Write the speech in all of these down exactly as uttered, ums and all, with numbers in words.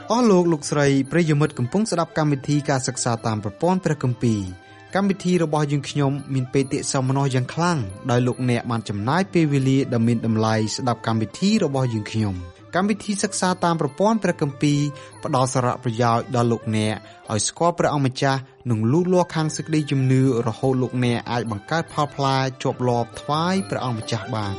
អស់លោកលោកស្រីប្រិយមិត្តកំពុងស្ដាប់កម្មវិធីការសិក្សាតាមប្រព័ន្ធព្រះគម្ពីរកម្មវិធីរបស់យើងខ្ញុំមានបេតិសោមនស្សយ៉ាងខ្លាំងដោយលោកអ្នកបានចំណាយពេលវេលាដ៏មានតម្លៃស្ដាប់កម្មវិធីរបស់យើងខ្ញុំកម្មវិធីសិក្សាតាមប្រព័ន្ធព្រះគម្ពីរផ្ដល់សារៈប្រយោជន៍ដល់លោកអ្នកឲ្យស្គាល់ព្រះអង្គម្ចាស់និងលូតលាស់ខាងសេចក្តីជំនឿរហូតលោកអ្នកអាចបង្កើតផលផ្លែជាប់លាប់ថ្វាយព្រះអង្គម្ចាស់បាន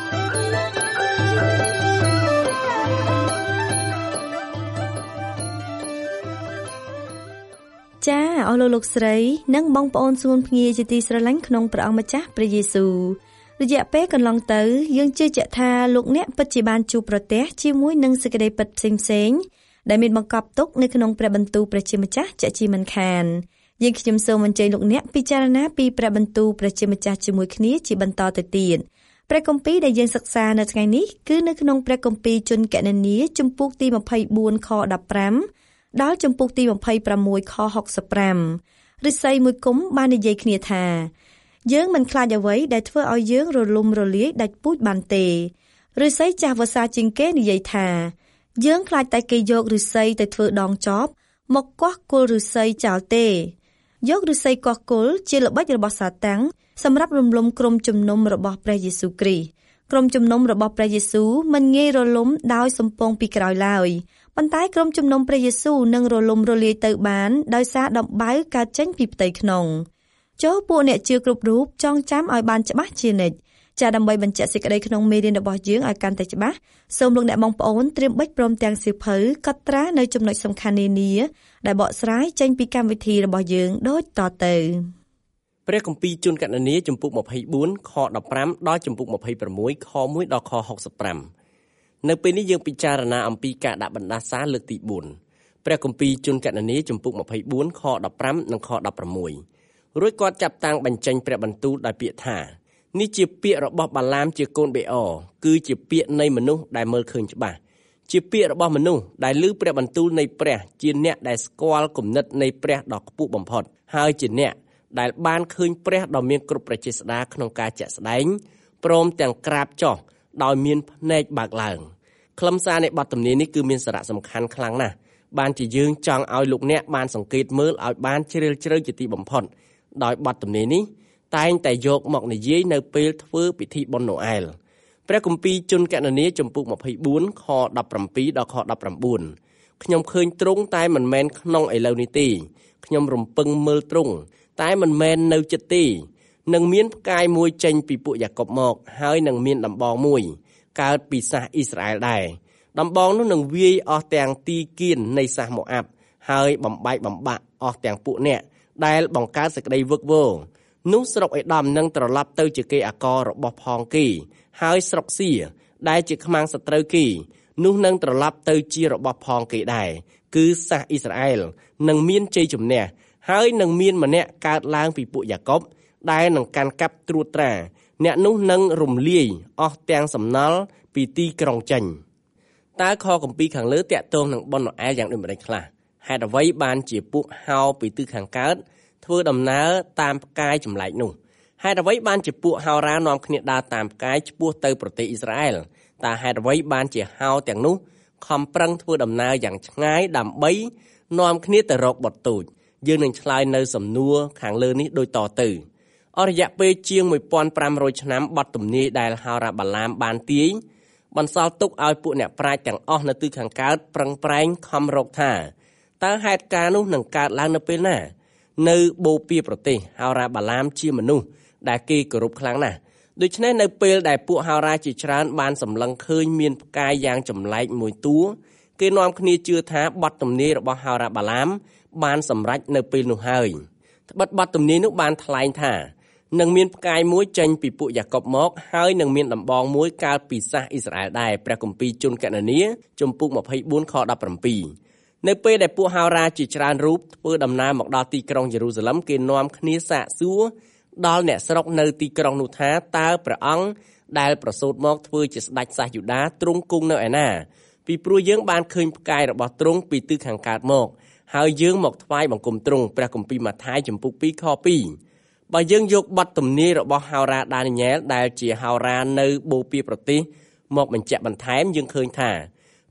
ចាអស់លោកលោកស្រីនិងបងប្អូនសួនភ្ងាជាទីស្រឡាញ់ក្នុងព្រះអង្គម្ចាស់ព្រះយេស៊ូវរយៈពេលកន្លងទៅយើងជឿជាក់ថាលោកអ្នកពិតជាបានជួបប្រទះជាមួយនឹងសេចក្តីពិតផ្សេងៗដែលមានបង្កប់ទុកនៅក្នុងព្រះបន្ទូលព្រះជាម្ចាស់ជាក់ជាមិនខានយើងខ្ញុំសូមអញ្ជើញលោកអ្នកពិចារណាពីព្រះបន្ទូលព្រះជាម្ចាស់ជាមួយគ្នាជាបន្តទៅទៀតព្រះគម្ពីរដែលយើងសិក្សានៅថ្ងៃនេះគឺនៅក្នុងព្រះគម្ពីរជនកណនីជំពូកទីម្ភៃបួនខដប់ប្រាំដល់ជំពូកទីម្ភៃប្រាំមួយខហុកសិបប្រាំឫស្សីមួយគុំបាននិយាយគ្នាថាយើងមិនខ្លាចអ្វីដែលធ្វើឲ្យយើងរលំរលាយដាច់ពូជបានទេឫស្សីចាស់វស្សាជាងគេនិយាយថាយើងខ្លាចតែគេយកឫស្សីទៅធ្វើដងចបមកកោះគល់ឫស្សីចោលទេយកឫស្សីកោះគល់ជាល្បិចរបស់សាតាំងសម្រាប់រំលំក្រុមជំនុំរបស់ព្រះយេស៊ូវគ្រីស្ទក្រុមជំនុំរបស់ព្រះយេស៊ូវមិនងាយរលំដោយសំពងពីក្រោយឡើយប៉ុន្តែក្រុមជំនុំព្រះយេស៊ូវនឹងរលំរលាយទៅបានដោយសារដំបៅកើតចេញពីផ្ទៃក្នុងចូលពួកអ្នកជឿគ្រប់រូបចងចាំឲ្យបានច្បាស់ជានិច្ចចាដើម្បីបញ្ជាក់សេចក្តីក្នុងមេរៀនរបស់យើងឲ្យកាន់តែច្បាស់សូមលោកអ្នកបងប្អូនត្រៀមបិចព្រមទាំងសៀវភៅកត់ត្រានៅចំណុចសំខាន់នានាដែលបកស្រាយចេញពីកម្មវិធីរបស់យើងដូចតទៅព្រះគម្ពីរជនកណនីជំពូកម្ភៃបួនខដប់ប្រាំដល់ជំពូកម្ភៃប្រាំមួយខមួយដល់ខហុកសិបប្រាំនៅពេលនេះយើងពិចារណាអំពីការដាក់បណ្ដាសាលើកទីបួនព្រះគម្ពីរជនកណនីជំពូកម្ភៃបួនខដប់ប្រាំនិងខដប់ប្រាំមួយរួចគាត់ចាប់តាំងបញ្ចេញព្រះបន្ទូលដោយពាក្យថានេះជាពាក្យរបស់បាឡាមជាកូនបេអគឺជាពាក្យនៃមនុស្សដែលមើលឃើញច្បាស់ជាពាក្យរបស់មនុស្សដែលឮព្រះបន្ទូលនៃព្រះជាអ្នកដែលស្គាល់គំនិតនៃព្រះដ៏ខ្ពស់បំផុតហើយជាអ្នកដែលបានឃើញព្រះដ៏មានគ្រប់ព្រះចេស្តាក្នុងការជាក់ស្ដែងព្រមទាំងក្រាបចុះដោយមានភ្នែកបើកឡើងខ្លឹមសារនៃបទទំនាយនេះគឺមានសារៈសំខាន់ខ្លាំងណាស់បានជាយើងចង់ឲ្យលោកអ្នកបានសង្កេតមើលឲ្យបានជ្រាលជ្រៅជាទីបំផុតដោយបទទំនាយនេះតែងតែយកមកនិយាយនៅពេលធ្វើពិធីបុណ្យណូអែលព្រះគម្ពីរជនកណនីជំពូកម្ភៃបួនខដប់ប្រាំពីរដល់ខដប់ប្រាំបួនខ្ញុំឃើញទ្រង់តែមិនមែនក្នុងឥឡូវនេះទេខ្ញុំរំពឹងមើលទ្រង់តែមិនមែននៅចិត្តទេនឹងមានផ្កាយមួយចេញពីពួកយ៉ាកុបមកហើយនឹងមានដំបងមួយកើតពីសាសអ៊ីស្រាអែលដែរដំបងនោះនឹងវាយអស់ទាំងទីគៀននៃសាសម៉ូអាប់ហើយបំបែកបំបាក់អស់ទាំងពួកអ្នកដែលបង្កើតសេចក្តីវឹកវរនោះស្រុកអេដមនឹងត្រឡប់ទៅជាគេអាកររបស់ផងគេហើយស្រុកសៀដែលជាខ្មាំងសត្រូវគេនោះនឹងត្រឡប់ទៅជារបស់ផងគេដែរគឺសាសអ៊ីស្រាអែលនឹងមានជ័យជំនះហើយនឹងមានម្នាក់កើតឡើងពីពួកយ៉ាកុបដែលនឹងកាន់កាប់ត្រួតត្រាអ្នកនោះនឹងរំលាយអស់ទាំងសំណល់ពីទីក្រុងចេញតើខគម្ពីរខាងលើតាក់ទងនឹងបុណ្យណូអែលយ៉ាងដូចម្តេចខ្លះហេតុអ្វីបានជាពួកហោពីទិសខាងកើតធ្វើដំណើរតាមផ្កាយចម្លែកនោះហេតុអ្វីបានជាពួកហោរានាំគ្នាដើរតាមផ្កាយឆ្ពោះទៅប្រទេសអ៊ីស្រាអែលតើហេតុអ្វីបានជាហោទាំងនោះខំប្រឹងធ្វើដំណើរយ៉ាងឆ្ងាយដើម្បីនាំគ្នាទៅរកបុត្រទូចយើងនឹងឆ្លើយនៅសំណួរខាងលើនេះដូចតទៅអស់រយៈពេលជាងមួយពាន់ប្រាំរយឆ្នាំបទទំនាយដែលហោរាបាឡាមបានទាយបន្សល់ទុកឲ្យពួកអ្នកប្រាជ្ញទាំងអស់នៅទិសខាងកើតប្រឹងប្រែងខំរកថាតើហេតុការណ៍នោះនឹងកើតឡើងនៅពេលណានៅបូព៌ាប្រទេសហោរាបាឡាមជាមនុស្សដែលគេគោរពខ្លាំងណាស់ដូច្នេះនៅពេលដែលពួកហោរាជាច្រើនបានសម្លឹងឃើញមានផ្កាយយ៉ាងចម្លែកមួយតួគេនាំគ្នាជឿថាបទទំនាយរបស់ហោរាបាឡាមបានសម្រេចនៅពេលនោះហើយត្បិតបទទំនាយនោះបានថ្លែងថានឹងមានផ្កាយមួយចេញពីពួកយ៉ាកុបមកហើយនឹងមានដំបងមួយកើតពីសាសអ៊ីស្រាអែលដែរព្រះគម្ពីរជនកណនីជំពូកម្ភៃបួនខដប់ប្រាំពីរនៅពេលដែលពួកហោរាជាច្រើនរូបធ្វើដំណើរមកដល់ទីក្រុងយេរូសាឡឹមគេនាំគ្នាសាកសួរដល់អ្នកស្រុកនៅទីក្រុងនោះថាតើព្រះអង្គដែលប្រសូតមកធ្វើជាស្ដេចសាសយូដាទ្រង់គង់នៅឯណាពីព្រោះយើងបានឃើញផ្កាយរបស់ទ្រង់ពីទិសខាងកើតមកហើយយើងមកថ្វាយបង្គំទ្រង់ព្រះគម្ពីរម៉ាថាយជំពូកពីរខពីរបើយើងយកបទទំនាយរបស់ហោរាដានីញ៉ែលដែលជាហោរានៅបូព៌ាប្រទេសមកបញ្ជាក់បន្ថែមយើងឃើញថា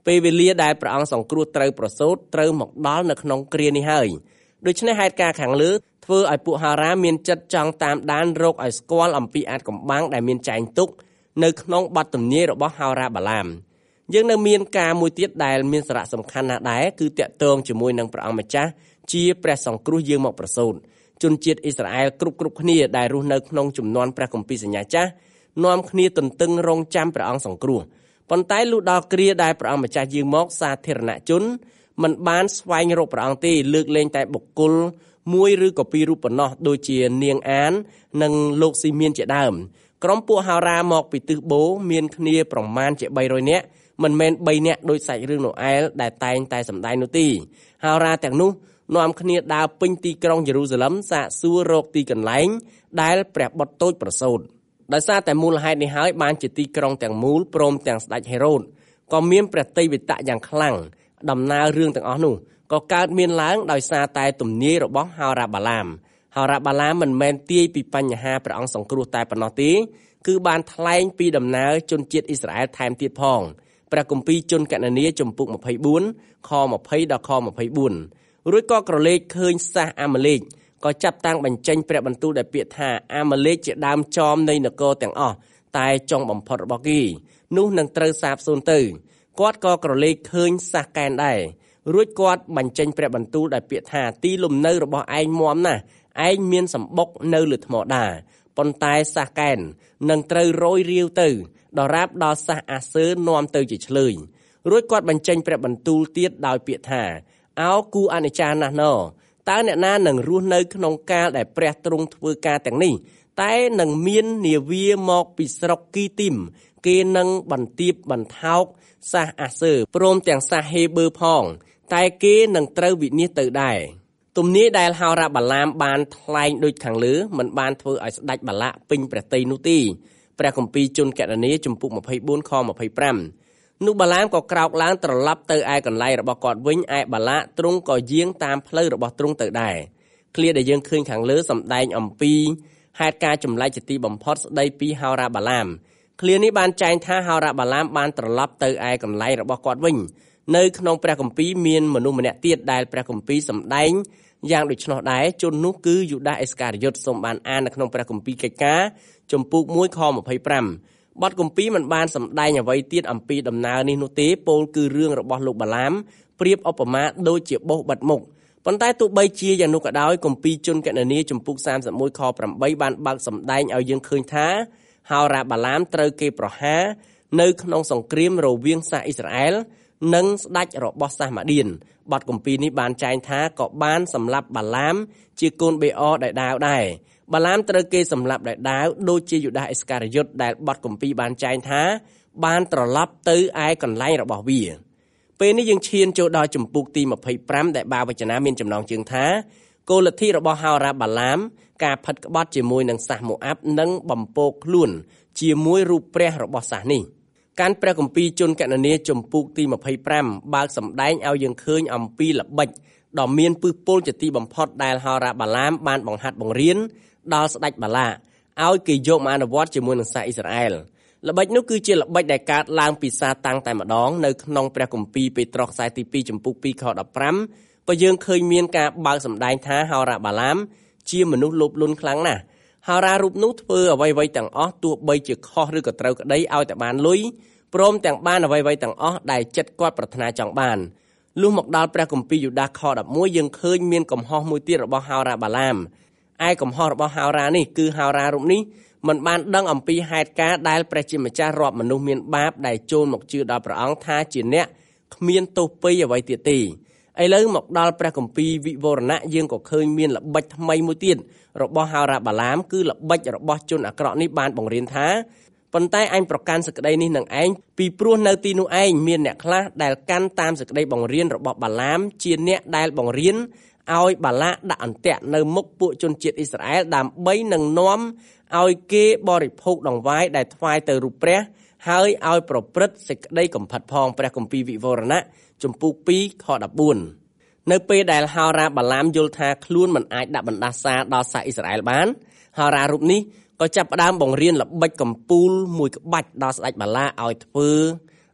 ពេលវេលាដែលព្រះអង្គសង្គ្រោះត្រូវប្រសូតត្រូវមកដល់នៅក្នុងគ្រានេះហើយដូច្នេះហេតុការណ៍ខាងលើធ្វើឲ្យពួកហោរាមានចិត្តចង់តាមដានរកឲ្យស្គាល់អំពីអាថ៌កំបាំងដែលមានចែងទុកនៅក្នុងបទទំនាយរបស់ហោរាបាឡាមយើងនៅមានការមួយទៀតដែលមានសារៈសំខាន់ណាស់ដែរគឺតាក់ទងជាមួយនឹងព្រះអង្គម្ចាស់ជាព្រះសង្គ្រោះយើងមកប្រសូតជនជាតិអ៊ីស្រាអែលគ្រប់គ្រប់គ្នាដែលរស់នៅក្នុងជំនាន់ព្រះគម្ពីរសញ្ញាចាស់នាំគ្នាទន្ទឹងរង់ចាំព្រះអង្គសង្គ្រោះប៉ុន្តែលុះដល់គ្រាដែលព្រះអង្គម្ចាស់យាងមកសាធារណជនមិនបានស្វែងរកព្រះអង្គទេលើកលែងតែបុគ្គលមួយឬក៏ពីររូបប៉ុណ្ណោះដូចជានាងអាននិងលោកស៊ីមៀនជាដើមក្រុមពួកហោរាមកពីទិសបូមានគ្នាប្រមាណជាបីរយនាក់មិនមែនបីនាក់ដោយសាច់រឿងណូអែលដែលតែងតែសម្ដែងនោះទេហោរាទាំងនោះនាំគ្នាដើរពេញទីក្រុងយេរូសាឡិមសាកសួររកទីកន្លែងដែលព្រះបុត្រតូចប្រសូតដោយសារតែមូលហេតុនេះហើយបានជាទីក្រុងទាំងមូលព្រមទាំងស្ដេចហេរ៉ូតក៏មានព្រះទ័យវិតៈយ៉ាងខ្លាំងដំណើររឿងទាំងអស់នោះក៏កើតមានឡើងដោយសារតែទំនាយរបស់ហោរាបាឡាមហោរាបាឡាមមិនមែនទាយពីបញ្ហាព្រះអង្គសង្គ្រោះតែប៉ុណ្ណោះទេគឺបានថ្លែងពីដំណើរជនជាតិអ៊ីស្រាអែលថែមទៀតផងព្រះគម្ពីរជនគណនាជំពូកម្ភៃបួនខម្ភៃដល់ខម្ភៃបួនរួចក៏ក្រឡេកឃើញសាសអាម៉ាឡេកក៏ចាប់តាំងបញ្ចេញព្រះបន្ទូលដែលពាក្យថាអាម៉ាឡេកជាដើមចមនៃនគរទាំងអស់តែចុងបំផុតរបស់គេនោះនឹងត្រូវសាបសូន្យទៅគាត់ក៏ក្រឡេកឃើញសាសកែនដែររួចគាត់បញ្ចេញព្រះបន្ទូលដែលពាក្យថាទីលំនៅរបស់ឯងមាំណាស់ឯងមានសម្បុកនៅលើថ្មដាប៉ុន្តែសាសកែននឹងត្រូវរយរាវទៅដរាបដល់សាសអាសឺនាំទៅជាឆ្លើយរួចគាត់បញ្ចេញព្រះបន្ទូលទៀតដោយពាក្យថាអោគូអនិច្ចាណាស់ណោតើអ្នកណានឹងរស់នៅក្នុងកាលដែលព្រះទ្រង់ធ្វើការទាំងនេះតែនឹងមាននាវាមកពីស្រុកគីទីមគេនឹងបន្ទាបបន្ថោកសាសអាសឺព្រមទាំងសាសហេបឺផងតែគេនឹងត្រូវវិនាសទៅដែរទំនាយដែលហោរាបាឡាមបានថ្លែងដូចខាងលើមិនបានធ្វើឲ្យស្ដេចបាឡាក់ពេញព្រះទ័យនោះទេព្រះគម្ពីរជនគណនាជំពូកម្ភៃបួនខម្ភៃប្រាំនោះបាឡាមក៏ក្រោកឡើងត្រឡប់ទៅឯកន្លែងរបស់គាត់វិញឯបាឡាក់ទ្រង់ក៏យាងតាមផ្លូវរបស់ទ្រង់ទៅដែរឃ្លាដែលយើងឃើញខាងលើសម្ដែងអំពីហេតុការចម្លែកជាទីបំផុតស្ដីពីហោរាបាឡាមឃ្លានេះបានចែងថាហោរាបាឡាមបានត្រឡប់ទៅឯកន្លែងរបស់គាត់វិញនៅក្នុងព្រះគម្ពីរមានមនុស្សម្នាក់ទៀតដែលព្រះគម្ពីរសម្ដែងយ៉ាងដូច្នោះដែរជននោះគឺយូដាអេសការីយ៉ុតសូមបានអាននៅក្នុងព្រះគម្ពីរកិច្ចការជំពូកមួយខម្ភៃប្រាំបទគម្ពីរមិនបានសម្ដែងអ្វីទៀតអំពីដំណើរនេះនោះទេពោលគឺរឿងរបស់លោកបាឡាមប្រៀបឧបមាដូចជាបោសបិទមុខប៉ុន្តែទោះបីជាយ៉ាងនោះក៏ដោយគម្ពីរជនគណនាជំពូកសាមសិបមួយខប្រាំបីបានបើកសម្ដែងឲ្យយើងឃើញថាហោរាបាឡាមត្រូវគេប្រហារនៅក្នុងសង្គ្រាមរវាងសាសអ៊ីស្រាអែលនិងស្ដេចរបស់សាសម៉ាឌៀនបទគម្ពីរនេះបានចែងថាក៏បានសម្លាប់បាឡាមជាកូនបេអដែលដាវដែរបាឡាមត្រូវគេសម្លាប់ដោយដាវដូចជាយូដាអេសការីយ៉ុតដែលបទគម្ពីរបានចែងថាបានត្រឡប់ទៅឯកន្លែងរបស់វាពេលនេះយើងឈានចូលដល់ជំពូកទីម្ភៃប្រាំដែលបាវចនាមានចំណងជើងថាគោលលទ្ធិរបស់ហោរាបាឡាមការផិតក្បត់ជាមួយនឹងសាសម៉ូអាប់និងបំពោកខ្លួនជាមួយរូបព្រះរបស់សាសនេះកាន់ព្រះគម្ពីរជនគណនាជំពូកទីម្ភៃប្រាំបើកសម្ដែងឲ្យយើងឃើញអំពីល្បិចដ៏មានពឹសពុលជាទីបំផុតដែលហោរាបាឡាមបានបង្ហាត់បង្រៀនដល់ស្ដេចបាឡាឲ្យគេយកមកអនុវត្តជាមួយនឹងសាសអ៊ីស្រាអែលល្បិចនោះគឺជាល្បិចដែលកើតឡើងពីសាតាំងតែម្ដងនៅក្នុងព្រះគម្ពីរពេត្រុសខ្សែទីពីរជំពូកពីរខដប់ប្រាំក៏យើងឃើញមានការបើកសម្ដែងថាហោរាបាឡាមជាមនុស្សលោភលន់ខ្លាំងណាស់ហោរារូបនោះធ្វើអ្វីៗទាំងអស់ទោះបីជាខុសឬក៏ត្រូវក្តីឲ្យតែបានលុយព្រមទាំងបានអ្វីៗទាំងអស់ដែលចិត្តគាត់ប្រាថ្នាចង់បានលុះមកដល់ព្រះគម្ពីរយូដាខដប់មួយយើងឃើញមានកំហុសមួយទៀតរបស់ហោរាបាឡាមឯកំហុសរបស់ហោរានេះគឺហោរារូបនេះមិនបានដឹងអំពីហេតុការណ៍ដែលព្រះជាម្ចាស់រាប់មនុស្សមានបាបដែលចូលមកជឿដល់ព្រះអង្គថាជាអ្នកគ្មានទោសពៃអ្វីទៀតទេឥឡូវមកដល់ព្រះគម្ពីរវិវរណៈយើងក៏ឃើញមានល្បិចថ្មីមួយទៀតរបស់ហោរាបាឡាមគឺល្បិចរបស់ជនអាក្រក់នេះបានបង្រៀនថាប៉ុន្តែអញប្រកាន់សេចក្តីនេះនឹងឯងពីព្រោះនៅទីនោះឯងមានអ្នកខ្លះដែលកាន់តាមសេចក្តីបង្រៀនរបស់បាឡាមជាអ្នកដែលបង្រៀនឲ្យបាឡាដាក់អន្ទាក់នៅមុខពួកជនជាតិអ៊ីស្រាអែលដើម្បីនឹងនាំឲ្យគេបរិភោគដង្វាយដែលថ្វាយទៅរូបព្រះហើយឲ្យប្រព្រឹត្តសេចក្តីកំផិតផងព្រះគម្ពីរវិវរណៈជំពូកពីរខដប់បួននៅពេលដែលហោរាបាឡាមយល់ថាខ្លួនមិនអាចដាក់បណ្ដាសាដល់សាសអ៊ីស្រាអែលបានហោរារូបនេះក៏ចាប់ផ្ដើមបង្រៀនល្បិចកំពូលមួយក្បាច់ដល់ស្ដេចបាឡាឲ្យធ្វើ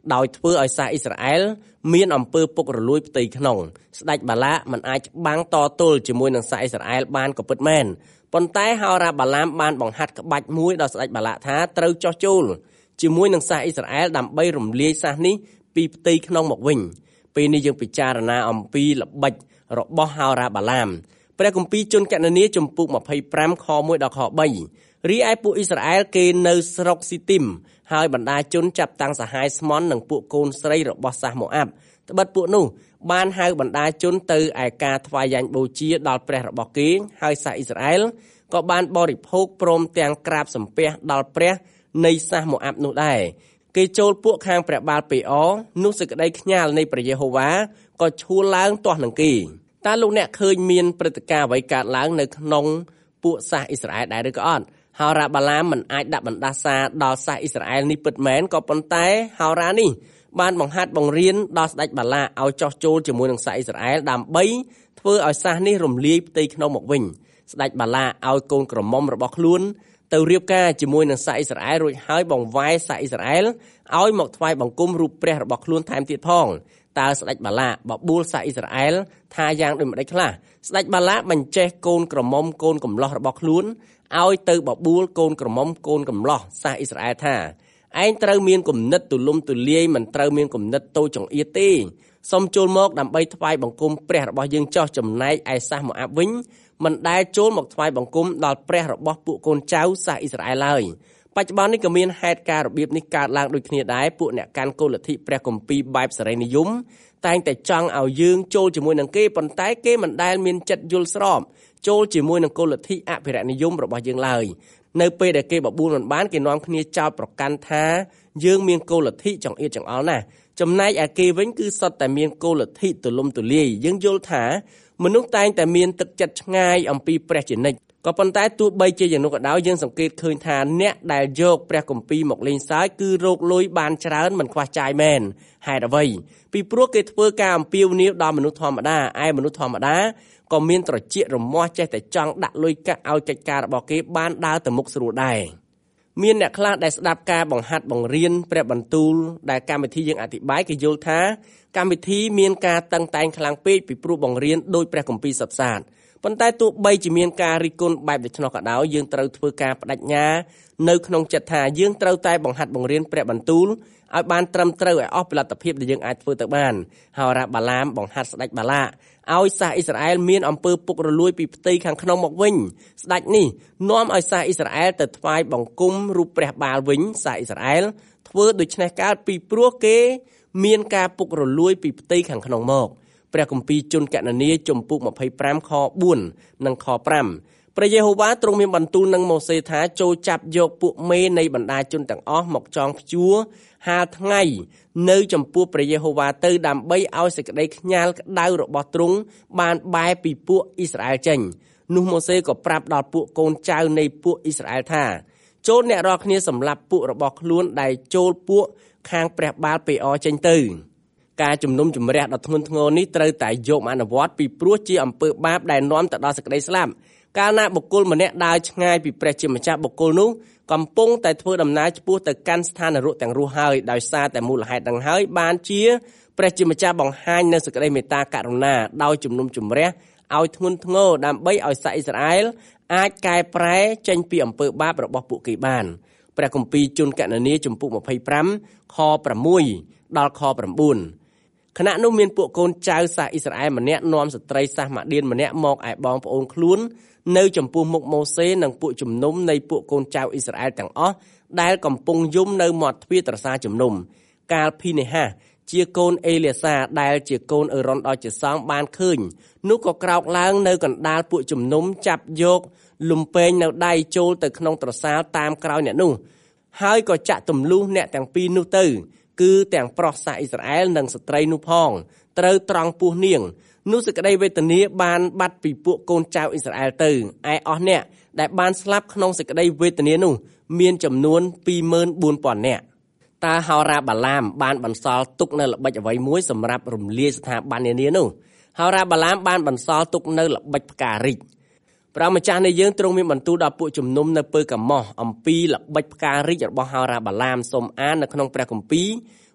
ដោយធ្វើឲ្យសាសអ៊ីស្រាអែលមានអំពើពុករលួយផ្ទៃក្នុងស្ដេចបាឡាកមិនអាចច្បាំងតទល់ជាមួយនឹងសាសអ៊ីស្រាអែលបានក៏ពិតមែនប៉ុន្តែហោរាបាឡាមបានបង្ហាត់ក្បាច់មួយដល់ស្ដេចបាឡាកថាត្រូវចោះចូលជាមួយនឹងសាសអ៊ីស្រាអែលដើម្បីរំលាយសាសនេះពីផ្ទៃក្នុងមកវិញពេលនេះយើងពិចារណាអំពីល្បិចរបស់ហោរាបាឡាមព្រះគម្ពីរជនគណនាជំពូកម្ភៃប្រាំខមួយដល់ខបីរីឯពួកអ៊ីស្រាអែលគេនៅស្រុកស៊ីទីមហើយបណ្ដាជនចាប់តាំងសហាយស្មន់និងពួកកូនស្រីរបស់សាសម៉ូអាប់ត្បិតពួកនោះបានហៅបណ្ដាជនទៅឯការថ្វាយយ៉ាញ់បូជាដល់ព្រះរបស់គេហើយសាសអ៊ីស្រាអែលក៏បានបរិភោគព្រមទាំងក្រាបសំពះដល់ព្រះនៃសាសម៉ូអាប់នោះដែរគេចូលពួកខាងព្រះបាលពេអនោះសេចក្តីខ្ញាល់នៃព្រះយេហូវ៉ាក៏ឈួលឡើងទាស់នឹងគេតើលោកអ្នកឃើញមានព្រឹត្តិការណ៍អ្វីកើតឡើងនៅក្នុងពួកសាសអ៊ីស្រាអែលដែរឬក៏អត់ហោរាបាឡាមមិនអាចដាក់បណ្ដាសាដល់សាសអ៊ីស្រាអែលនេះពិតមែនក៏ប៉ុន្តែហោរានេះបានបង្ហាត់បង្រៀនដល់ស្ដេចបាឡាកឲ្យចោះចូលជាមួយនឹងសាសអ៊ីស្រាអែលដើម្បីធ្វើឲ្យសាសនេះរំលាយផ្ទៃក្នុងមកវិញស្ដេចបាឡាកឲ្យកូនក្រមុំរបស់ខ្លួនទៅរៀបការជាមួយនឹងសាសអ៊ីស្រាអែលរួចហើយបង្វែរសាសអ៊ីស្រាអែលឲ្យមកថ្វាយបង្គំរូបព្រះរបស់ខ្លួនថែមទៀតផងតើស្ដេចបាឡាកបបួលសាសអ៊ីស្រាអែលថាយ៉ាងដូចម្ដេចខ្លះស្ដេចបាឡាកបញ្ចេះកូនក្រមុំកូនកំឡោះរបស់ខ្លួនឲ្យទៅបបួលកូនក្រមុំកូនកំឡោះសាសអ៊ីស្រាអែលថាឯងត្រូវមានគំនិតទូលំទូលាយមិនត្រូវមានគំនិតតូចចង្អៀតទេសូមចូលមកដើម្បីថ្វាយបង្គំព្រះរបស់យើងចោះចំណែកឯសាសម៉ូអាប់វិញមិនដែលចូលមកថ្វាយបង្គំដល់ព្រះរបស់ពួកកូនចៅសាសអ៊ីស្រាអែលឡើយបច្ចុប្បន្ននេះក៏មានហេតុការណ៍របៀបនេះកើតឡើងដូចគ្នាដែរពួកអ្នកកាន់គោលលទ្ធិព្រះគម្ពីរបែបសេរីនិយមតែងតែចង់ឲ្យយើងចូលជាមួយនឹងគេប៉ុន្តែគេមិនដែលមានចិត្តយល់ស្របចូលជាមួយនឹងគោលលទ្ធិអភិរក្សនិយមរបស់យើងឡើយនៅពេលដែលគេបបួលមិនបានគេនាំគ្នាចោទប្រកាន់ថាយើងមានគោលលទ្ធិចង្អៀតចង្អល់ណាស់ចំណែកឯគេវិញគឺសុទ្ធតែមានគោលលទ្ធិទូលំទូលាយយើងយល់ថាមនុស្សតែងតែមានទឹកចិត្តឆ្ងាយអំពីព្រះជានិច្ចក៏ប៉ុន្តែទោះបីជាយ៉ាងនោះក៏ដោយយើងសង្កេតឃើញថាអ្នកដែលយកព្រះគម្ពីរមកលេងសើចគឺរកលុយបានច្រើនមិនខ្វះចាយមែនហេតុអ្វីពីព្រោះគេធ្វើការអំពាវនាវដល់មនុស្សធម្មតាឯមនុស្សធម្មតាក៏មានត្រចៀករមាស់ចេះតែចង់ដាក់លុយកាក់ឲ្យកិច្ចការរបស់គេបានដើរទៅមុខស្រួលដែរមានអ្នកខ្លះដែលស្ដាប់ការបង្ហាត់បង្រៀនព្រះបន្ទូលដែលកម្មវិធីយើងអធិប្បាយគេយល់ថាកម្មវិធីមានការតឹងតែងខ្លាំងពេកពីព្រោះបង្រៀនដោយព្រះគម្ពីរសុទ្ធសាធប៉ុន្តែទោះបីជាមានការរិះគន់បែបដូច្នោះក៏ដោយយើងត្រូវធ្វើការបដិញ្ញានៅក្នុងចិត្តថាយើងត្រូវតែបង្ហាត់បង្រៀនព្រះបន្ទូលឲ្យបានត្រឹមត្រូវឲ្យអស់ពីលទ្ធភាពដែលយើងអាចធ្វើទៅបានហោរាបាឡាមបង្ហាត់ស្ដេចបាឡាកឲ្យសាសអ៊ីស្រាអែលមានអំពើពុករលួយពីផ្ទៃខាងក្នុងមកវិញស្ដេចនេះនាំឲ្យសាសអ៊ីស្រាអែលទៅថ្វាយបង្គំរូបព្រះបាលវិញសាសអ៊ីស្រាអែលធ្វើដូច្នេះកើតពីព្រោះគេមានការពុករលួយពីផ្ទៃខាងក្នុងមកព្រះគម្ពីរជនគណនាជំពូកម្ភៃប្រាំខបួននិងខប្រាំព្រះយេហូវ៉ាទ្រង់មានបន្ទូលនឹងម៉ូសេថាចូលចាប់យកពួកមេនៃបណ្ដាជនទាំងអស់មកចងព្យួរហាលថ្ងៃនៅចំពោះព្រះយេហូវ៉ាទៅដើម្បីឲ្យសេចក្តីខ្ញាល់ក្តៅរបស់ទ្រង់បានបែរពីពួកអ៊ីស្រាអែលចេញនោះម៉ូសេក៏ប្រាប់ដល់ពួកកូនចៅនៃពួកអ៊ីស្រាអែលថាចូលអ្នករាល់គ្នាសម្លាប់ពួករបស់ខ្លួនដែលចូលពួកខាងព្រះបាលពេអចេញទៅការជំនុំជម្រះដ៏ធ្ងន់ធ្ងរនេះត្រូវតែយកមកអនុវត្តពីព្រោះជាអំពើបាបដែលនាំទៅដល់សេចក្តីស្លាប់កាលណាបុគ្គលម្នាក់ដើរឆ្ងាយពីព្រះជាម្ចាស់បុគ្គលនោះកំពុងតែធ្វើដំណើរឆ្ពោះទៅកាន់ស្ថាននរកទាំងរស់ហើយដោយសារតែមូលហេតុនឹងហើយបានជាព្រះជាម្ចាស់បង្ហាញនូវសេចក្តីមេត្តាករុណាដោយជំនុំជម្រះឲ្យធ្ងន់ធ្ងរដើម្បីឲ្យសាសអ៊ីស្រាអែលអាចកែប្រែចេញពីអំពើបាបរបស់ពួកគេបានព្រះគម្ពីរជនគណនាជំពូកម្ភៃប្រាំខប្រាំមួយដល់ខប្រាំបួនខណៈនោះមានពួកកូនចៅសាសអ៊ីស្រាអែលម្នាក់នាំស្ត្រីសាសម៉ាឌៀនម្នាក់មកឯបងប្អូនខ្លួននៅចំពោះមុខម៉ូសេនិងពួកជំនុំនៃពួកកូនចៅអ៊ីស្រាអែលទាំងអស់ដែលកំពុងយំនៅមាត់ទ្វារត្រសារជំនុំកាលភីនេហាជាកូនអេលៀសាដែលជាកូនអេរ៉ុនដ៏ជាសង្ឃបានឃើញនោះក៏ក្រោកឡើងនៅកណ្ដាលពួកជំនុំចាប់យកលំពេងនៅដៃចូលទៅក្នុងត្រសាលតាមក្រោយអ្នកនោះហើយក៏ចាក់ទម្លុះអ្នកទាំងពីរនោះទៅគឺទាំងប្រុសសាសអ៊ីស្រាអែលនិងស្ត្រីនោះផងត្រូវត្រង់ពោះនាងនោះសេចក្តីវេទនាបានបាត់ពីពួកកូនចៅអ៊ីស្រាអែលទៅឯអស់អ្នកដែលបានស្លាប់ក្នុងសេចក្តីវេទនានោះមានចំនួន ពីរម៉ឺនបួនពាន់នាក់តើហោរាបាឡាមបានបន្សល់ទុកនៅល្បិចអ្វីមួយសម្រាប់រំលាយស្ថាប័ននានានោះហោរាបាឡាមបានបន្សល់ទុកនៅល្បិចផ្ការីកព្រះម្ចាស់នៃយើងទ្រង់មានបន្ទូលដល់ពួកជំនុំនៅពើកាម៉ោះអំពីល្បិចផ្ការីករបស់ហោរាបាឡាមសូមអាននៅក្នុងព្រះគម្ពីរ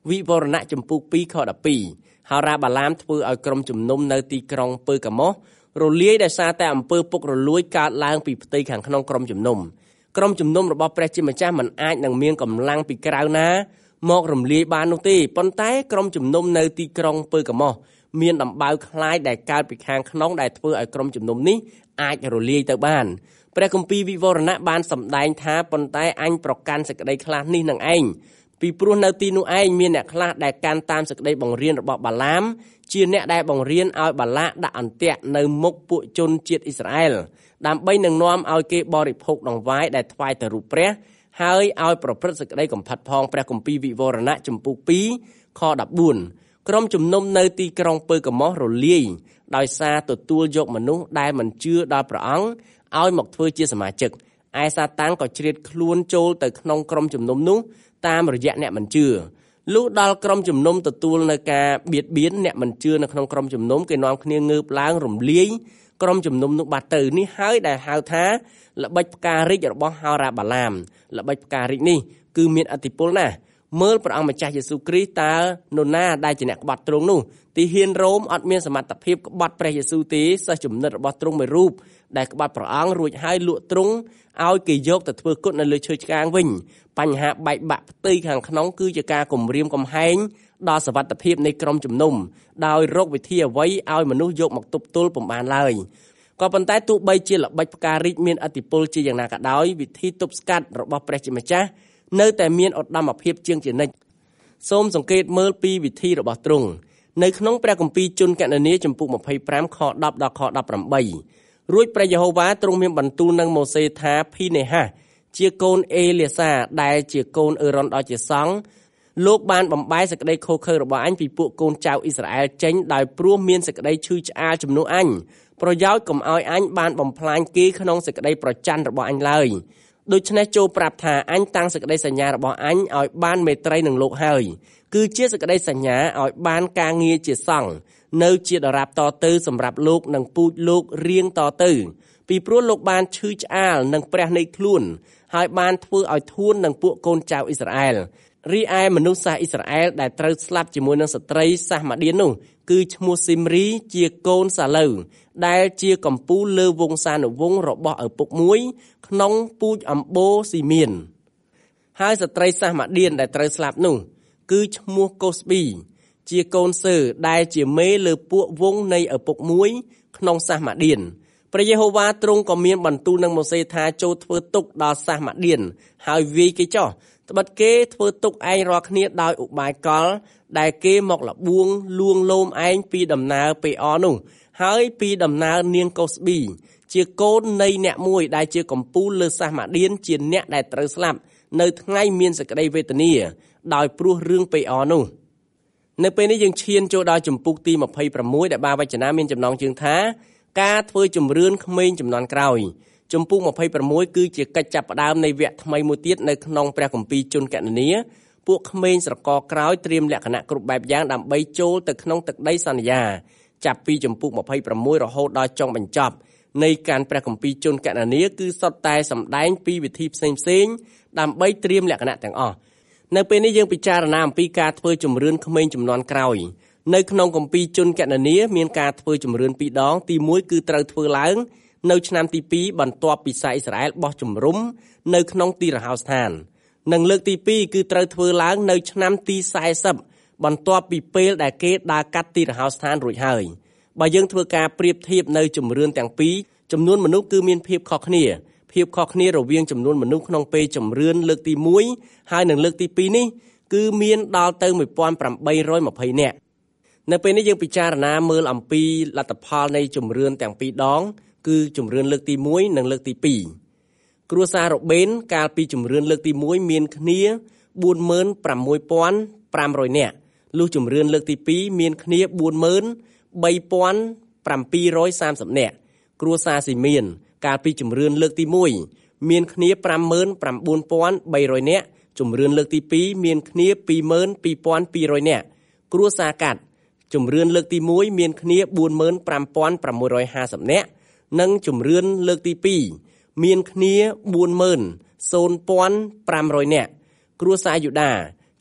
វិវរណៈចំពុកពីរខដប់ពីរហោរាបាឡាមធ្វើឲ្យក្រុមជំនុំនៅទីក្រុងពើកាម៉ូសរលាយដោយសារតែអំពើពុករលួយកើតឡើងពីផ្ទៃខាងក្នុងក្រុមជំនុំក្រុមជំនុំរបស់ព្រះជាម្ចាស់មិនអាចនឹងមានកម្លាំងពីក្រៅណាមករំលាយបាននោះទេប៉ុន្តែក្រុមជំនុំនៅទីក្រុងពើកាម៉ូសមានដំបៅខ្លាយដែលកើតពីខាងក្នុងដែលធ្វើឲ្យក្រុមជំនុំនេះអាចរលាយទៅបានព្រះគម្ពីរវិវរណៈបានសម្ដែងថាប៉ុន្តែអញប្រកាន់សេចក្តីខ្លះនេះនឹងឯងពីព្រោះនៅទីនោះឯងមានអ្នកខ្លះដែលកាន់តាមសេចក្តីបង្រៀនរបស់បាឡាមជាអ្នកដែលបង្រៀនឲ្យបាឡាកដាក់អន្ទាក់នៅមុខពួកជនជាតិអ៊ីស្រាអែលដើម្បីនឹងនាំឲ្យគេបរិភោគដង្វាយដែលថ្វាយទៅរូបព្រះហើយឲ្យប្រព្រឹត្តសេចក្តីកំផិតផងព្រះគម្ពីរវិវរណៈចំពុកពីរខដប់បួនក្រុមជំនុំនៅទីក្រុងពើកាម៉ូសរលាយដោយសារទទួលយកមនុស្សដែលមិនជឿដល់ព្រះអង្គឲ្យមកធ្វើជាសមាជិកឯសាតាំងក៏ជ្រៀតខ្លួនចូលទៅក្នុងក្រុមជំនុំនោះតាមរយៈអ្នកមិនជឿលុះដល់ក្រុមជំនុំទទួលនៅការបៀតបៀនអ្នកមិនជឿនៅក្នុងក្រុមជំនុំគេនាំគ្នាងើបឡើងរំលាយក្រុមជំនុំនោះបាត់ទៅនេះហើយដែលហៅថាល្បិចផ្ការីករបស់ហោរាបាឡាមល្បិចផ្ការីកនេះគឺមានឥទ្ធិពលណាស់មើលព្រះអង្គម្ចាស់យេស៊ូវគ្រីស្ទតើនរណាដែលជាអ្នកក្បត់ទ្រង់នោះទីហ៊ានរ៉ូមអត់មានសមត្ថភាពក្បត់ព្រះយេស៊ូវទេសិស្សចំណិតរបស់ទ្រង់មួយរូបដែលក្បត់ព្រះអង្គរួចហើយលក់ទ្រង់ឲ្យគេយកទៅធ្វើគុតនៅលើឈើឆ្កាងវិញបញ្ហាបែកបាក់ផ្ទៃខាងក្នុងគឺជាការគំរាមកំហែងដល់សុវត្ថិភាពនៃក្រុមជំនុំដោយរកវិធីអ្វីឲ្យមនុស្សយកមកទប់ទល់ពុំបានឡើយក៏ប៉ុន្តែទោះបីជាល្បិចផ្ការីកមានឥទ្ធិពលជាយ៉ាងណាក៏ដោយវិធីទប់ស្កាត់របស់ព្រះជាម្ចាស់នៅតែមានឧត្តមភាពជាងជានិច្ចសូមសង្កេតមើលពីវិធីរបស់ទ្រង់នៅក្នុងព្រះគម្ពីរជនកណនីចំពុកម្ភៃប្រាំខដប់ដល់ខដប់ប្រាំបីរួចព្រះយេហូវ៉ាទ្រង់មានបន្ទូលនឹងម៉ូសេថាភីនេហាសជាកូនអេលៀសាដែលជាកូនអេរ៉ុនដ៏ជាសង្ឃលោកបានបំបែសេចក្តីខុសខើរបស់អញពីពួកកូនចៅអ៊ីស្រាអែលចេញដោយព្រោះមានសេចក្តីឈឺឆ្អាលជំនួសអញប្រយោជន៍កុំឲ្យអញបានបំផ្លាញគេក្នុងសេចក្តីប្រច័ណ្ឌរបស់អញឡើយដូច្នេះចូលប្រាប់ថាអញតាំងសេចក្តីសញ្ញារបស់អញឲ្យបានមេត្រីនឹងលោកហើយគឺជាសេចក្តីសញ្ញាឲ្យបានការងារជាសង្ឃនៅជាដរាបតទៅសម្រាប់លោកនិងពូជលោករៀងតទៅពីព្រោះលោកបានឈឺឆ្អាលនឹងព្រះនៃខ្លួនហើយបានធ្វើឲ្យធួននឹងពួកកូនចៅអ៊ីស្រាអែលរីឯមនុស្សសាសអ៊ីស្រាអែលដែលត្រូវស្លាប់ជាមួយនឹងស្ត្រីសាសម៉ាឌៀននោះគឺឈ្មោះស៊ីមរីជាកូនសាឡូវដែលជាកំពូលលើវង្សានុវង្សរបស់ឪពុកមួយក្នុងពូជអម្បូស៊ីមៀនហើយស្ត្រីសាសម៉ាឌៀនដែលត្រូវស្លាប់នោះគឺឈ្មោះកូស្ប៊ីជាកូនសើដែលជាមេលើពួកវង្សនៃឪពុកមួយក្នុងសាសម៉ាឌៀនព្រះយេហូវ៉ាទ្រង់ក៏មានបន្ទូលនឹងម៉ូសេថាចូលធ្វើទុកដល់សាសម៉ាឌៀនហើយវាយគេចោះត្បិតគេធ្វើទុកឯងរាល់គ្នាដោយឧបាយកលដែលគេមកលបួងលួងលោមឯងពីដំណើរពេអនោះហើយពីដំណើរនាងកូស្ប៊ីជាកូននៃអ្នកមួយដែលជាកំពូលលើសាសម៉ាឌៀនជាអ្នកដែលត្រូវស្លាប់នៅថ្ងៃមានសេចក្តីវេទនាដោយព្រោះរឿងពេអនោះនៅពេលនេះយើងឈានចូលដល់ជំពូកទីម្ភៃប្រាំមួយដែលបានវចនាមានចំណងជើងថាការធ្វើជំរឿនក្មេងជំនាន់ក្រោយជំពូកម្ភៃប្រាំមួយគឺជាកិច្ចចាប់ផ្ដើមនៃវគ្គថ្មីមួយទៀតនៅក្នុងព្រះគម្ពីរជនកណនីពួកក្មេងស្រករក្រោយត្រៀមលក្ខណៈគ្រប់បែបយ៉ាងដើម្បីចូលទៅក្នុងទឹកដីសន្យាចាប់ពីជំពូកម្ភៃប្រាំមួយរហូតដល់ចុងបញ្ចប់នៃការព្រះគម្ពីរជនកណនីគឺសុទ្ធតែសម្ដែងពីវិធីផ្សេងផ្សេងដើម្បីត្រៀមលក្ខណៈទាំងអស់នៅពេលនេះយើងពិចារណាអំពីការធ្វើជំរឿនក្មេងជំនាន់ក្រោយនៅក្នុងគម្ពីរជនកណនីមានការធ្វើជំរឿនពីរដងទីមួយគឺត្រូវធ្វើឡើងនៅឆ្នាំទីពីរបន្ទាប់ពីសាសអ៊ីស្រាអែលបោះជំរំនៅក្នុងទីរហោស្ថាននិងលើកទីពីរគឺត្រូវធ្វើឡើងនៅឆ្នាំទីសែសិបបន្ទាប់ពីពេលដែលគេដើរកាត់ទីរហោស្ថានរួចហើយបើយើងធ្វើការប្រៀបធៀបនៅជំរឿនទាំងពីរចំនួនមនុស្សគឺមានភាពខុសគ្នាភាពខុសគ្នារវាងចំនួនមនុស្សក្នុងពេលជំរឿនលើកទីមួយហើយនិងលើកទីពីរនេះគឺមានដល់ទៅមួយពាន់ប្រាំបីរយម្ភៃនាក់នៅពេលនេះយើងពិចារណាមើលអំពីលទ្ធផលនៃជំរឿនទាំងពីរដងគឺជំរឿនលើកទីមួយនិងលើកទីពីរគ្រួសាររ៉ូបេនកាលពីជំរឿនលើកទីមួយមានគ្នាបួនម៉ឺនប្រាំមួយពាន់ប្រាំរយនាក់លុះជំរឿនលើកទីពីរមានគ្នាបួនម៉ឺនបីពាន់ប្រាំពីររយសាមសិបនាក់គ្រួសារស៊ីមៀនកាលពីជំរឿនលើកទីមួយមានគ្នាប្រាំម៉ឺនប្រាំបួនពាន់បីរយនាក់ជំរឿនលើកទីពីរមានគ្នាពីរម៉ឺនពីរពាន់ពីររយនាក់គ្រួសារកាត់ជំរឿនលើកទីមួយមានគ្នាបួនម៉ឺនប្រាំពាន់ប្រាំមួយរយហាសិបនាក់និងជំរឿនលើកទីពីរមានគ្នាបួនម៉ឺនពាន់ប្រាំរយនាក់គ្រួសារយូដាជ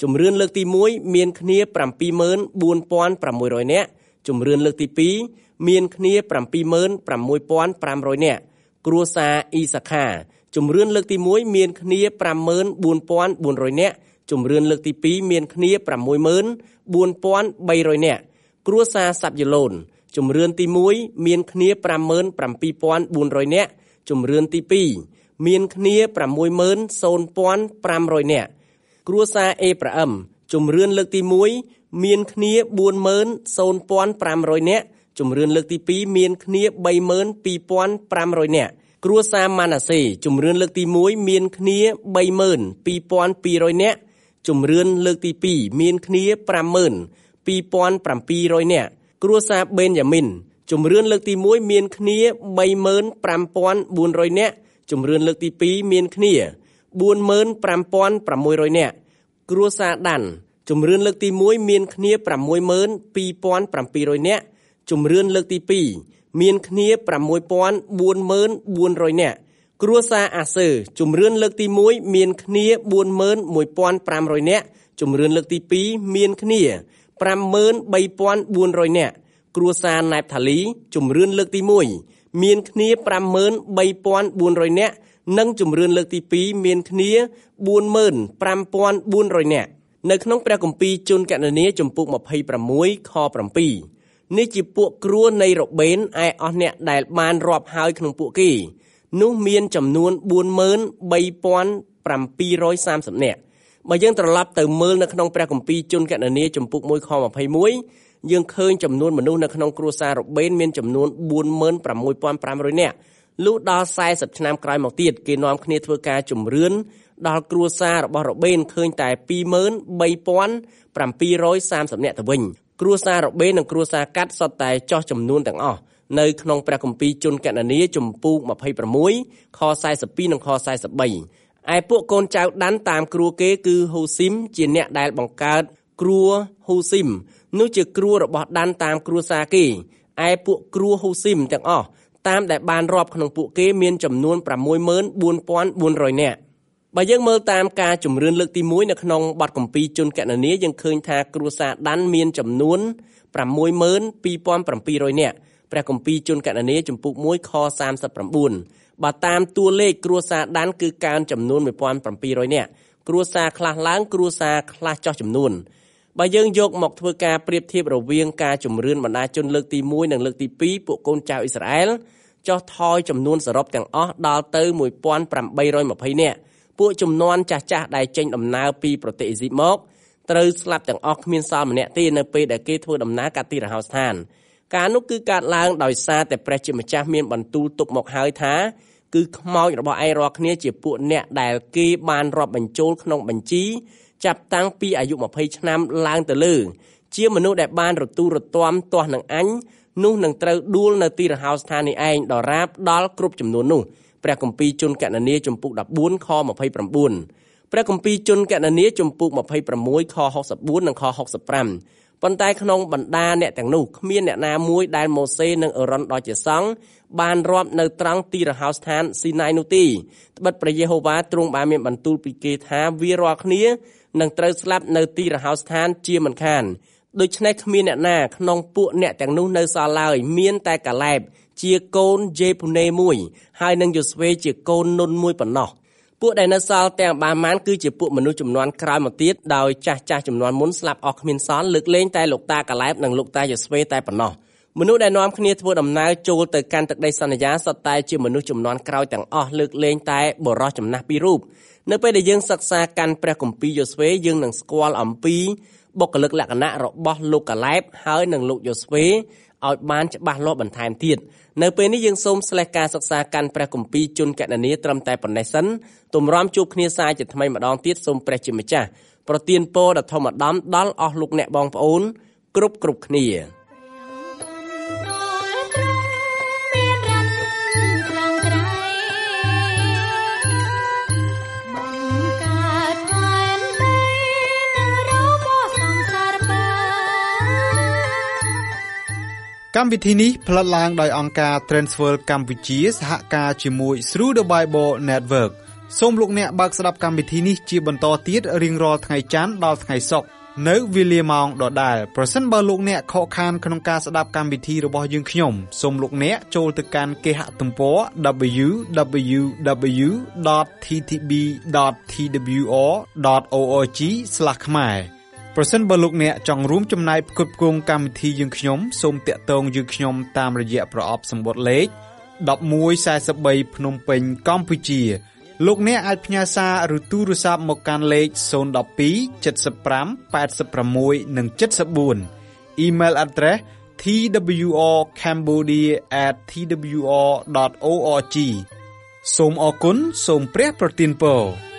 ជំរឿនលើកទីមួយមានគ្នា ប្រាំពីរម៉ឺនបួនពាន់ប្រាំមួយរយ នាក់ជំរឿនលើកទីពីរមានគ្នា ប្រាំពីរម៉ឺនប្រាំមួយពាន់ប្រាំរយ នាក់គ្រួសារអ៊ីសាខាជំរឿនលើកទីមួយមានគ្នា ប្រាំម៉ឺនបួនពាន់បួនរយ នាក់ជំរឿនលើកទីពីរមានគ្នា ប្រាំមួយម៉ឺនបួនពាន់បីរយ នាក់គ្រួសារសាប់យូឡូនជំរឿនទីមួយមានគ្នា ប្រាំម៉ឺនប្រាំពីរពាន់បួនរយ នាក់ជំរឿនទីពីរមានគ្នា ប្រាំមួយម៉ឺនពាន់ប្រាំរយ នាក់គ្រួសារអេប្រាអឹមជំរឿនលើកទីមួយមានគ្នា បួនម៉ឺនពាន់ប្រាំរយ នាក់ជំរឿនលើកទីពីរមានគ្នា បីម៉ឺនពីរពាន់ប្រាំរយ នាក់គ្រួសារម៉ាណាសេជំរឿនលើកទីមួយមានគ្នា បីម៉ឺនពីរពាន់ពីររយ នាក់ជំរឿនលើកទីពីរមានគ្នា ប្រាំម៉ឺនពីរពាន់ប្រាំពីររយ នាក់គ្រួសារបេនយ៉ាមីនជំរឿនលើកទីមួយមានគ្នា បីម៉ឺនប្រាំពាន់បួនរយ នាក់ជំរឿនលើកទីពីរមានគ្នា បួនម៉ឺនប្រាំពាន់ប្រាំមួយរយ នាក់គ្រួសារដាន់ជំរឿនលើកទីមួយមានគ្នា ប្រាំមួយម៉ឺនពីរពាន់ប្រាំពីររយ នាក់ជំរឿនលើកទីពីរមានគ្នា ប្រាំមួយពាន់បួនម៉ឺនបួនរយ នាក់គ្រួសារអាសឺជំរឿនលើកទីមួយមានគ្នា បួនម៉ឺនមួយពាន់ប្រាំរយ នាក់ជំរឿនលើកទីពីរមានគ្នា ប្រាំម៉ឺនបីពាន់បួនរយ នាក់គ្រួសារណែបថាលីជំរឿនលើកទីមួយមានគ្នា ប្រាំម៉ឺនបីពាន់បួនរយ នាក់និងជំរឿនលើកទីពីរមានគ្នា បួនម៉ឺនប្រាំពាន់បួនរយ នាក់នៅក្នុងព្រះគម្ពីរជនកណនីជំពូក ម្ភៃប្រាំមួយ ខប្រាំពីរនេះជាពួកគ្រួនៃរបេនឯអស់អ្នកដែលបានរាប់ហើយក្នុងពួកគេនោះមានចំនួន បួនម៉ឺនបីពាន់ប្រាំពីររយសាមសិប នាក់បើយើងត្រឡប់ទៅមើលនៅក្នុងព្រះគម្ពីរជនកណនីជំពូក មួយ ខម្ភៃមួយយើងឃើញចំនួនមនុស្សនៅក្នុងគ្រួសាររបេនមានចំនួន បួនម៉ឺនប្រាំមួយពាន់ប្រាំរយ នាក់លុះដល់សែសិបឆ្នាំក្រោយមកទៀតគេនាំគ្នាធ្វើការជំរឿនដល់គ្រួសាររបស់របេនឃើញតែ ពីរម៉ឺនបីពាន់ប្រាំពីររយសាមសិប នាក់ទៅវិញគ្រួសាររបេននិងគ្រួសារកាត់សុទ្ធតែចោះចំនួនទាំងអស់នៅក្នុងព្រះគម្ពីរជនកណនីជំពូក ម្ភៃប្រាំមួយ ខសែសិបពីរនិងខសែសិបបីឯពួកកូនចៅដាន់តាមគ្រួគេគឺហ៊ូស៊ីមជាអ្នកដែលបង្កើតគ្រួហ៊ូស៊ីមនោះជាគ្រួរបស់ដាន់តាមគ្រួសារគេឯពួកគ្រួហ៊ូស៊ីមទាំងអស់តាមដែលបានរាប់ក្នុងពួកគេមានចំនួន ប្រាំមួយម៉ឺនបួនពាន់បួនរយ នាក់បើយើងមើលតាមការជំរឿនលើកទីមួយនៅក្នុងបទគម្ពីរជនកណនីយើងឃើញថាគ្រួសារដាន់មានចំនួន ប្រាំមួយម៉ឺនពីរពាន់ប្រាំពីររយ នាក់ព្រះគម្ពីរជនកណនីជំពូក មួយ ខសាមសិបប្រាំបួនបើតាមតួលេខគ្រួសារដាន់គឺកើនចំនួន មួយពាន់ប្រាំពីររយ នាក់គ្រួសារខ្លះឡើងគ្រួសារខ្លះចុះចំនួនបើយើងយកមកធ្វើការប្រៀបធៀបរវាងការជំរឿនបណ្ដាជនលើកទីមួយនិងលើកទីពីរពួកកូនចៅអ៊ីស្រាអែលចុះថយចំនួនសរុបទាំងអស់ដល់ទៅ មួយពាន់ប្រាំបីរយម្ភៃ នាក់ពួកជំនាន់ចាស់ចាស់ដែលចេញដំណើរពីប្រទេសអ៊ីស៊ីបមកត្រូវស្លាប់ទាំងអស់គ្មានសល់ម្នាក់ទេនៅពេលដែលគេធ្វើដំណើរកាត់ទីរហោស្ថានការនោះគឺកើតឡើងដោយសារតែព្រះជាម្ចាស់មានបន្ទូលទុកមកហើយថាគឺខ្មោចរបស់ឯងរាល់គ្នាជាពួកអ្នកដែលគេបានរាប់បញ្ចូលក្នុងបញ្ជីចាប់តាំងពីអាយុម្ភៃឆ្នាំឡើងទៅលើជាមនុស្សដែលបានរទូលរទាំទាស់នឹងអញនោះនឹងត្រូវដួលនៅទីរហោស្ថាននេះឯងដរាបដល់គ្រប់ចំនួននោះព្រះគម្ពីរជនកណនីជំពូក ដប់បួន ខម្ភៃប្រាំបួនព្រះគម្ពីរជនកណនីជំពូក ម្ភៃប្រាំមួយ ខហកសិបបួននិងខហកសិបប្រាំប៉ុន្តែក្នុងបណ្ដាអ្នកទាំងនោះគ្មានអ្នកណាមួយដែលម៉ូសេនិងអេរ៉ុនដ៏ជាសង្ឃបានរាប់នៅត្រង់ទីរហោស្ថានស៊ីណាយនោះទេត្បិតព្រះយេហូវ៉ាទ្រង់បានមានបន្ទូលពីគេថាវារាល់គ្នានឹងត្រូវស្លាប់នៅទីរហោស្ថានជាមិនខានដូច្នេះគ្មានអ្នកណាក្នុងពួកអ្នកទាំងនោះនៅសល់ឡើយមានតែកាឡែបជាកូនយេផូណេមួយហើយនិងយូស្វេជាកូននុនមួយប៉ុណ្ណោះពួកដែលនៅសល់ទាំងបានបានគឺជាពួកមនុស្សចំនួនក្រោយមកទៀតដោយចាស់ចាស់ចំនួនមុនស្លាប់អស់គ្មានសល់លើកលែងតែលោកតាកាឡែបនិងលោកតាយូស្វេតែប៉ុណ្ណោះមនុស្សដែលនាំគ្នាធ្វើដំណើរចូលទៅកាន់ទឹកដីសន្យាសុទ្ធតែជាមនុស្សចំនួនក្រោយទាំងអស់លើកលែងតែបុរសចំណាស់ពីររូបនៅពេលដែលយើងសិក្សាកាន់ព្រះគម្ពីរយូស្វេយើងនឹងស្គាល់អំពីបុគ្គលិកលក្ខណៈរបស់លោកកាឡែបហើយនិងលោកយូស្វេឲ្យបានច្បាស់លាស់បន្ថែមទៀតនៅពេលនេះយើងសូមស្លេះការសិក្សាកាន់ព្រះគម្ពីរជនកណនីត្រឹមតែប៉ុណ្ណេះសិនទម្រាំជួបគ្នាសាជាថ្មីម្ដងទៀតសូមព្រះជាម្ចាស់ប្រទានពរដ៏ធម្មដំដល់អស់លោកអ្នកបងប្អូនគ្រប់គ្រប់គ្នាកម្មវិធីនេះផ្លាត់ឡើងដោយអង្គការ Transworld កម្ពុជាសហការជាមួយ Through the Bible Network សូមលោកអ្នកបើកស្ដាប់កម្មវិធីនេះជាបន្តទៀតរៀងរាល់ថ្ងៃច័ន្ទដល់ថ្ងៃសុក្រនៅវេលាម៉ោងដដែលប្រសិនបើលោកអ្នកខកខានក្នុងការស្ដាប់កម្មវិធីរបស់យើងខ្ញុំសូមលោកអ្នកចូលទៅកាន់គេហទំព័រ double-u double-u double-u ដត t t b ដត t w r ដត org ស្លាស ខ្មែរប្រសិនបើលោកអ្នកចង់រួមចំណែកផ្គត់ផ្គង់កម្មវិធីយើងខ្ញុំសូមតាក់ទងយើងខ្ញុំតាមរយៈប្រអប់សម្បត្តិលេខmột một bốn baភ្នំពេញកម្ពុជាលោកអ្នកអាចផ្ញើសារឬទូរស័ព្ទមកកាន់លេខศูนย์ หนึ่ง สอง เจ็ด ห้า แปด หก និង เจ็ด สี่ Email address t w r cambodia at t w r dot org សូមអរគុណសូមព្រះប្រទានពរ